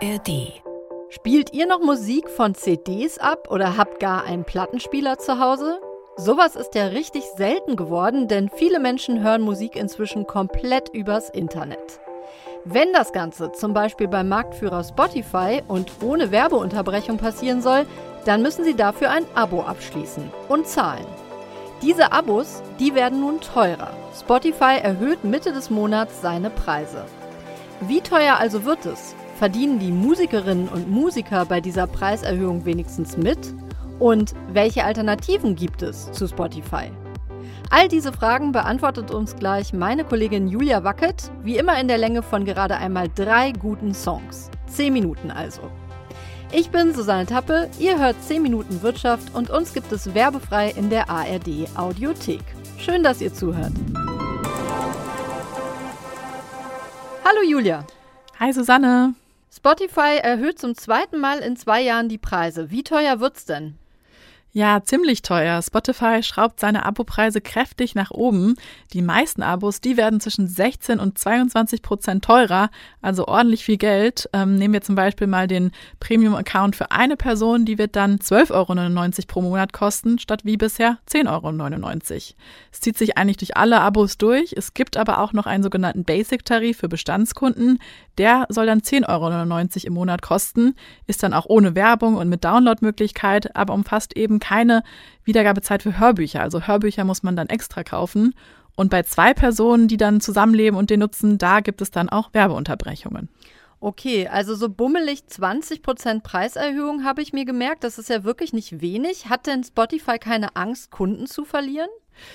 ARD. Spielt ihr noch Musik von CDs ab oder habt gar einen Plattenspieler zu Hause? Sowas ist ja richtig selten geworden, denn viele Menschen hören Musik inzwischen komplett übers Internet. Wenn das Ganze zum Beispiel beim Marktführer Spotify und ohne Werbeunterbrechung passieren soll, dann müssen Sie dafür ein Abo abschließen und zahlen. Diese Abos, die werden nun teurer. Spotify erhöht Mitte des Monats seine Preise. Wie teuer also wird es? Verdienen die Musikerinnen und Musiker bei dieser Preiserhöhung wenigstens mit? Und welche Alternativen gibt es zu Spotify? All diese Fragen beantwortet uns gleich meine Kollegin Julia Wackett, wie immer in der Länge von gerade einmal 3 guten Songs. 10 Minuten also. Ich bin Susanne Tappe, ihr hört 10 Minuten Wirtschaft und uns gibt es werbefrei in der ARD Audiothek. Schön, dass ihr zuhört. Hallo Julia. Hi Susanne. Spotify erhöht zum 2. Mal in 2 Jahren die Preise. Wie teuer wird's denn? Ja, ziemlich teuer. Spotify schraubt seine Abopreise kräftig nach oben. Die meisten Abos, die werden zwischen 16% und 22% teurer, also ordentlich viel Geld. Nehmen wir zum Beispiel mal den Premium-Account für eine Person, die wird dann 12,99 € pro Monat kosten, statt wie bisher 10,99 €. Es zieht sich eigentlich durch alle Abos durch. Es gibt aber auch noch einen sogenannten Basic-Tarif für Bestandskunden. Der soll dann 10,99 € im Monat kosten, ist dann auch ohne Werbung und mit Downloadmöglichkeit, aber umfasst eben keine Wiedergabezeit für Hörbücher. Also Hörbücher muss man dann extra kaufen. Und bei 2 Personen, die dann zusammenleben und den nutzen, da gibt es dann auch Werbeunterbrechungen. Okay, also so bummelig 20% Preiserhöhung habe ich mir gemerkt. Das ist ja wirklich nicht wenig. Hat denn Spotify keine Angst, Kunden zu verlieren?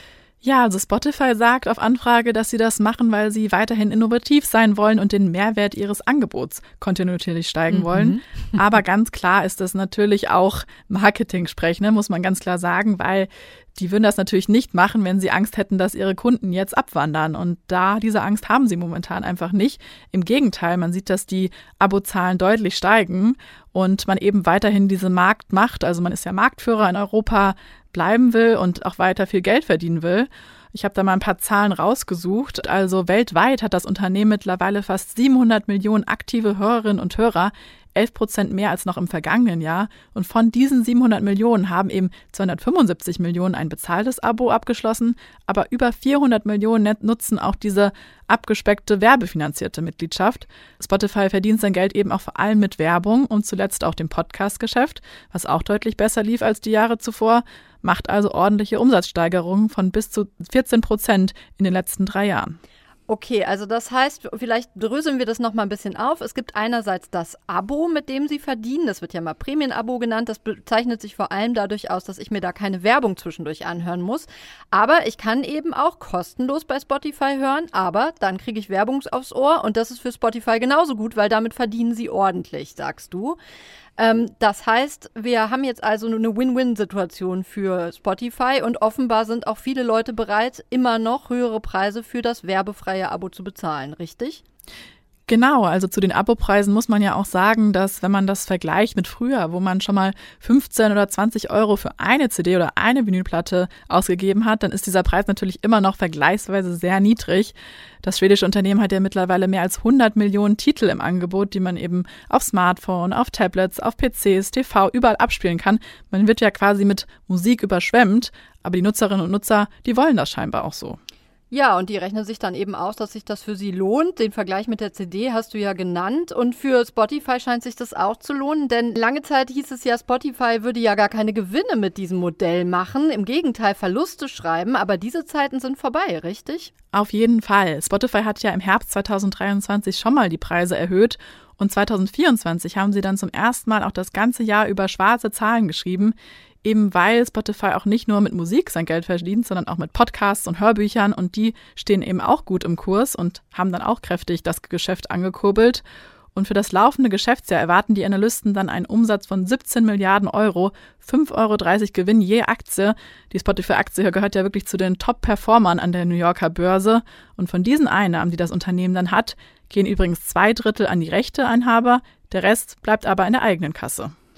Ja, also Spotify sagt auf Anfrage, dass sie das machen, weil sie weiterhin innovativ sein wollen und den Mehrwert ihres Angebots kontinuierlich steigen wollen. Aber ganz klar ist das natürlich auch Marketing-Sprech, ne, muss man ganz klar sagen, weil die würden das natürlich nicht machen, wenn sie Angst hätten, dass ihre Kunden jetzt abwandern. Und diese Angst haben sie momentan einfach nicht. Im Gegenteil, man sieht, dass die Abozahlen deutlich steigen und man eben weiterhin diese Marktmacht, also man ist ja Marktführer in Europa, bleiben will und auch weiter viel Geld verdienen will. Ich habe da mal ein paar Zahlen rausgesucht. Also weltweit hat das Unternehmen mittlerweile fast 700 Millionen aktive Hörerinnen und Hörer, 11% mehr als noch im vergangenen Jahr. Und von diesen 700 Millionen haben eben 275 Millionen ein bezahltes Abo abgeschlossen, aber über 400 Millionen nutzen auch diese abgespeckte werbefinanzierte Mitgliedschaft. Spotify verdient sein Geld eben auch vor allem mit Werbung und zuletzt auch dem Podcast-Geschäft, was auch deutlich besser lief als die Jahre zuvor, macht also ordentliche Umsatzsteigerungen von bis zu 14% in den letzten 3 Jahren. Okay, also das heißt, vielleicht dröseln wir das noch mal ein bisschen auf. Es gibt einerseits das Abo, mit dem Sie verdienen. Das wird ja mal Prämien-Abo genannt. Das bezeichnet sich vor allem dadurch aus, dass ich mir da keine Werbung zwischendurch anhören muss. Aber ich kann eben auch kostenlos bei Spotify hören, aber dann kriege ich Werbung aufs Ohr und das ist für Spotify genauso gut, weil damit verdienen Sie ordentlich, sagst du. Das heißt, wir haben jetzt also eine Win-Win-Situation für Spotify und offenbar sind auch viele Leute bereit, immer noch höhere Preise für das werbefreie Abo zu bezahlen, richtig? Genau, also zu den Abopreisen muss man ja auch sagen, dass wenn man das vergleicht mit früher, wo man schon mal 15 oder 20 € für eine CD oder eine Vinylplatte ausgegeben hat, dann ist dieser Preis natürlich immer noch vergleichsweise sehr niedrig. Das schwedische Unternehmen hat ja mittlerweile mehr als 100 Millionen Titel im Angebot, die man eben auf Smartphone, auf Tablets, auf PCs, TV, überall abspielen kann. Man wird ja quasi mit Musik überschwemmt, aber die Nutzerinnen und Nutzer, die wollen das scheinbar auch so. Ja, und die rechnen sich dann eben aus, dass sich das für sie lohnt. Den Vergleich mit der CD hast du ja genannt. Und für Spotify scheint sich das auch zu lohnen, denn lange Zeit hieß es ja, Spotify würde ja gar keine Gewinne mit diesem Modell machen. Im Gegenteil, Verluste schreiben. Aber diese Zeiten sind vorbei, richtig? Auf jeden Fall. Spotify hat ja im Herbst 2023 schon mal die Preise erhöht. Und 2024 haben sie dann zum ersten Mal auch das ganze Jahr über schwarze Zahlen geschrieben. Eben weil Spotify auch nicht nur mit Musik sein Geld verdient, sondern auch mit Podcasts und Hörbüchern und die stehen eben auch gut im Kurs und haben dann auch kräftig das Geschäft angekurbelt. Und für das laufende Geschäftsjahr erwarten die Analysten dann einen Umsatz von 17 Milliarden €, 5,30 € Gewinn je Aktie. Die Spotify-Aktie gehört ja wirklich zu den Top-Performern an der New Yorker Börse. Und von diesen Einnahmen, die das Unternehmen dann hat, gehen übrigens 2 Drittel an die Rechteinhaber, der Rest bleibt aber in der eigenen Kasse.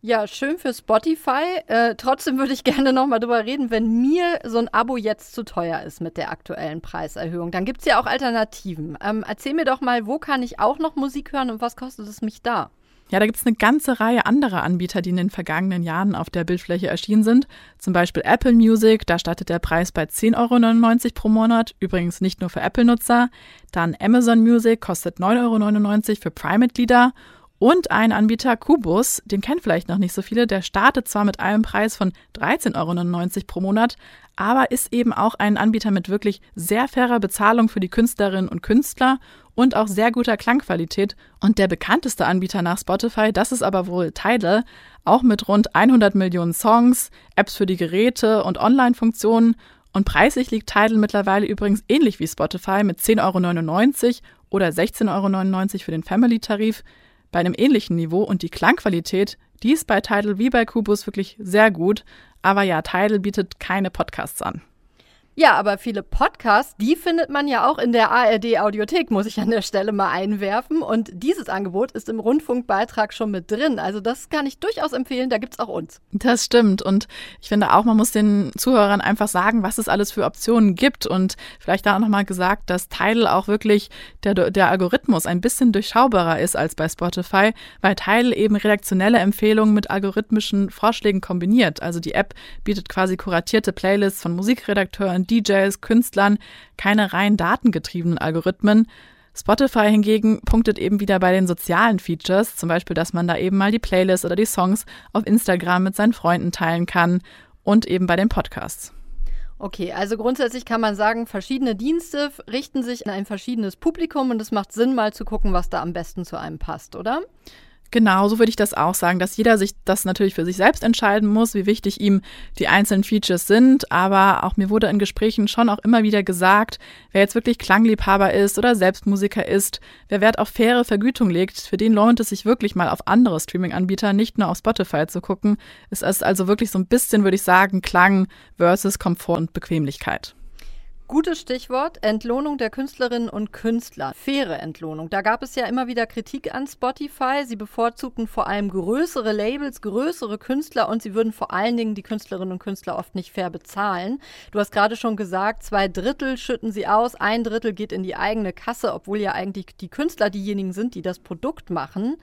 Ja, schön für Spotify. Trotzdem würde ich gerne nochmal drüber reden, wenn mir so ein Abo jetzt zu teuer ist mit der aktuellen Preiserhöhung. Dann gibt es ja auch Alternativen. Erzähl mir doch mal, wo kann ich auch noch Musik hören und was kostet es mich da? Ja, da gibt es eine ganze Reihe anderer Anbieter, die in den vergangenen Jahren auf der Bildfläche erschienen sind. Zum Beispiel Apple Music, da startet der Preis bei 10,99 € pro Monat, übrigens nicht nur für Apple-Nutzer. Dann Amazon Music kostet 9,99 € für Prime-Mitglieder. Und ein Anbieter, Qobuz, den kennen vielleicht noch nicht so viele, der startet zwar mit einem Preis von 13,99 € pro Monat, aber ist eben auch ein Anbieter mit wirklich sehr fairer Bezahlung für die Künstlerinnen und Künstler und auch sehr guter Klangqualität. Und der bekannteste Anbieter nach Spotify, das ist aber wohl Tidal, auch mit rund 100 Millionen Songs, Apps für die Geräte und Online-Funktionen. Und preislich liegt Tidal mittlerweile übrigens ähnlich wie Spotify mit 10,99 € oder 16,99 € für den Family-Tarif. Bei einem ähnlichen Niveau und die Klangqualität, die ist bei Tidal wie bei Qobuz wirklich sehr gut. Aber ja, Tidal bietet keine Podcasts an. Ja, aber viele Podcasts, die findet man ja auch in der ARD-Audiothek, muss ich an der Stelle mal einwerfen. Und dieses Angebot ist im Rundfunkbeitrag schon mit drin. Also das kann ich durchaus empfehlen, da gibt's auch uns. Das stimmt. Und ich finde auch, man muss den Zuhörern einfach sagen, was es alles für Optionen gibt. Und vielleicht da auch nochmal gesagt, dass Tidal auch wirklich der Algorithmus ein bisschen durchschaubarer ist als bei Spotify, weil Tidal eben redaktionelle Empfehlungen mit algorithmischen Vorschlägen kombiniert. Also die App bietet quasi kuratierte Playlists von Musikredakteuren, DJs, Künstlern, keine rein datengetriebenen Algorithmen. Spotify hingegen punktet eben wieder bei den sozialen Features, zum Beispiel, dass man da eben mal die Playlist oder die Songs auf Instagram mit seinen Freunden teilen kann und eben bei den Podcasts. Okay, also grundsätzlich kann man sagen, verschiedene Dienste richten sich an ein verschiedenes Publikum und es macht Sinn, mal zu gucken, was da am besten zu einem passt, oder? Genau, so würde ich das auch sagen, dass jeder sich das natürlich für sich selbst entscheiden muss, wie wichtig ihm die einzelnen Features sind. Aber auch mir wurde in Gesprächen schon auch immer wieder gesagt, wer jetzt wirklich Klangliebhaber ist oder selbst Musiker ist, wer Wert auf faire Vergütung legt, für den lohnt es sich wirklich mal auf andere Streaming-Anbieter, nicht nur auf Spotify zu gucken. Es ist also wirklich so ein bisschen, würde ich sagen, Klang versus Komfort und Bequemlichkeit. Gutes Stichwort, Entlohnung der Künstlerinnen und Künstler. Faire Entlohnung. Da gab es ja immer wieder Kritik an Spotify. Sie bevorzugten vor allem größere Labels, größere Künstler und sie würden vor allen Dingen die Künstlerinnen und Künstler oft nicht fair bezahlen. Du hast gerade schon gesagt, 2/3 schütten sie aus, 1/3 geht in die eigene Kasse, obwohl ja eigentlich die Künstler diejenigen sind, die das Produkt machen.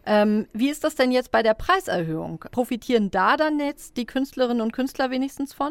Wie ist das denn jetzt bei der Preiserhöhung? Profitieren da dann jetzt die Künstlerinnen und Künstler wenigstens von?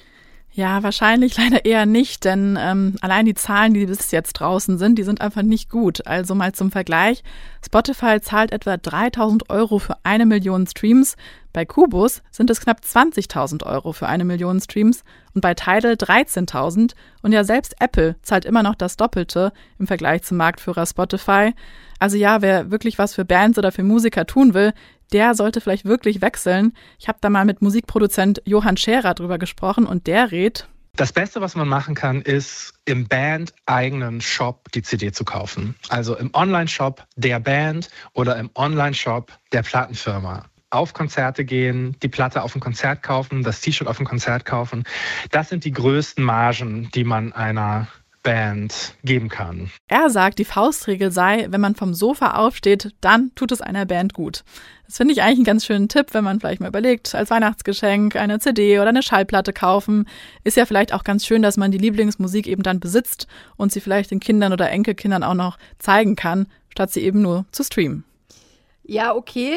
Ja, wahrscheinlich leider eher nicht, denn allein die Zahlen, die bis jetzt draußen sind, die sind einfach nicht gut. Also mal zum Vergleich, Spotify zahlt etwa 3.000 € für 1 Million Streams, bei Qobuz sind es knapp 20.000 € für 1 Million Streams und bei Tidal 13.000 und ja, selbst Apple zahlt immer noch das Doppelte im Vergleich zum Marktführer Spotify. Also ja, wer wirklich was für Bands oder für Musiker tun will, der sollte vielleicht wirklich wechseln. Ich habe da mal mit Musikproduzent Johann Scherer drüber gesprochen und der rät: Das Beste, was man machen kann, ist im Band-eigenen Shop die CD zu kaufen. Also im Online-Shop der Band oder im Online-Shop der Plattenfirma. Auf Konzerte gehen, die Platte auf dem Konzert kaufen, das T-Shirt auf dem Konzert kaufen. Das sind die größten Margen, die man einer Band geben kann. Er sagt, die Faustregel sei, wenn man vom Sofa aufsteht, dann tut es einer Band gut. Das finde ich eigentlich einen ganz schönen Tipp, wenn man vielleicht mal überlegt, als Weihnachtsgeschenk eine CD oder eine Schallplatte kaufen. Ist ja vielleicht auch ganz schön, dass man die Lieblingsmusik eben dann besitzt und sie vielleicht den Kindern oder Enkelkindern auch noch zeigen kann, statt sie eben nur zu streamen. Ja, okay.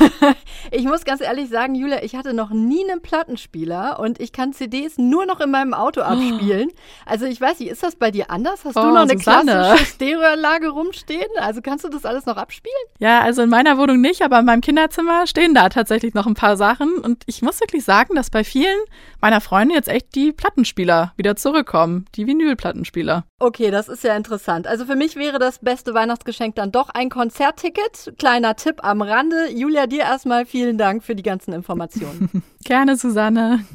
Ich muss ganz ehrlich sagen, Julia, ich hatte noch nie einen Plattenspieler und ich kann CDs nur noch in meinem Auto abspielen. Also ich weiß nicht, ist das bei dir anders? Hast du noch eine klassische Stereoanlage rumstehen? Also kannst du das alles noch abspielen? Ja, also in meiner Wohnung nicht, aber in meinem Kinderzimmer stehen da tatsächlich noch ein paar Sachen. Und ich muss wirklich sagen, dass bei vielen meiner Freunde jetzt echt die Plattenspieler wieder zurückkommen, die Vinylplattenspieler. Okay, das ist ja interessant. Also für mich wäre das beste Weihnachtsgeschenk dann doch ein Konzertticket. Kleiner Tipp am Rande. Julia, dir erstmal vielen Dank für die ganzen Informationen. Gerne, Susanne.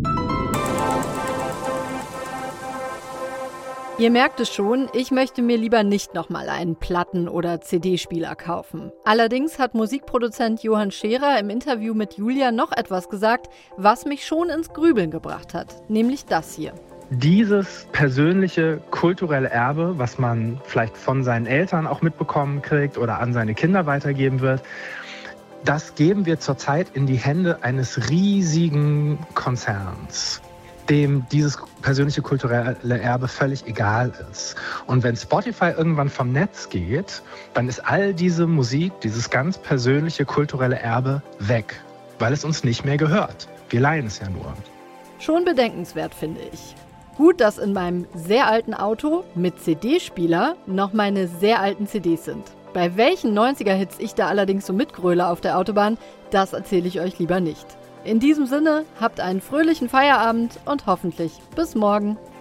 Ihr merkt es schon, ich möchte mir lieber nicht nochmal einen Platten- oder CD-Spieler kaufen. Allerdings hat Musikproduzent Johann Scherer im Interview mit Julia noch etwas gesagt, was mich schon ins Grübeln gebracht hat, nämlich das hier. Dieses persönliche kulturelle Erbe, was man vielleicht von seinen Eltern auch mitbekommen kriegt oder an seine Kinder weitergeben wird, das geben wir zurzeit in die Hände eines riesigen Konzerns, dem dieses persönliche kulturelle Erbe völlig egal ist. Und wenn Spotify irgendwann vom Netz geht, dann ist all diese Musik, dieses ganz persönliche kulturelle Erbe weg, weil es uns nicht mehr gehört. Wir leihen es ja nur. Schon bedenkenswert, finde ich. Gut, dass in meinem sehr alten Auto mit CD-Spieler noch meine sehr alten CDs sind. Bei welchen 90er-Hits ich da allerdings so mitgröle auf der Autobahn, das erzähle ich euch lieber nicht. In diesem Sinne, habt einen fröhlichen Feierabend und hoffentlich bis morgen.